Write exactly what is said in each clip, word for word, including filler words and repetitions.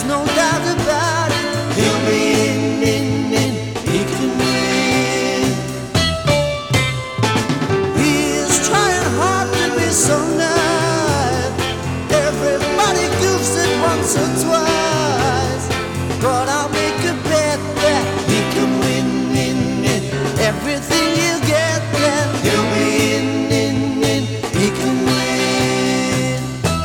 no doubt about it. He'll be in, in, in, he can win. He is trying hard to be so nice. Everybody goofs it once or twice, but I'll make a bet that he can win, in, in. Everything you get, that he'll be in, in, in, he can win.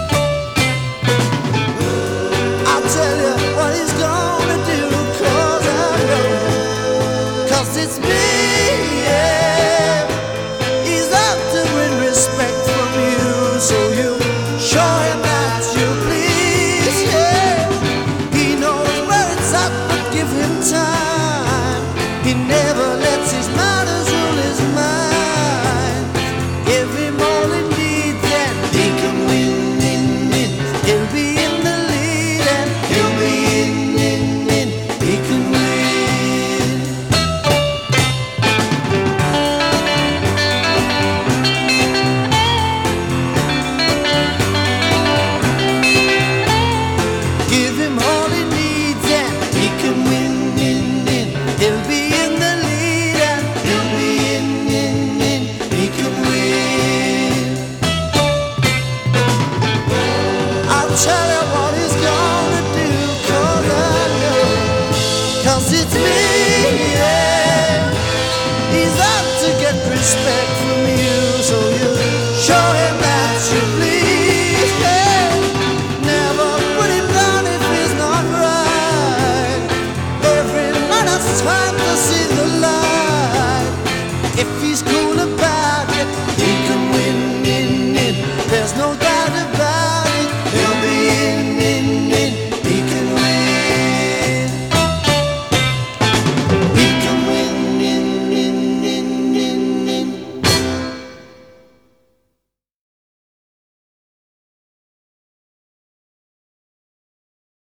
I'll tell you what he's gonna do, cause I know, cause it's me, yeah. He's out to win respect from you, so you show him that you please, yeah. He knows where it's at, but give him time. He never lets his manners rule his mind. Give him all he needs and he can win, in, in. He'll be in the lead and he'll be in, in, in. He can win. Give him all he needs and he can win, in, in. He'll be in the lead and he'll be in, in, in. He can win. I'll tell you what he's gonna do, cause I know, cause it's me, yeah. He's out to get respect from you, so you show him that you please, yeah. Never put him down if he's not right. Every man has time to see the light. If he's cool about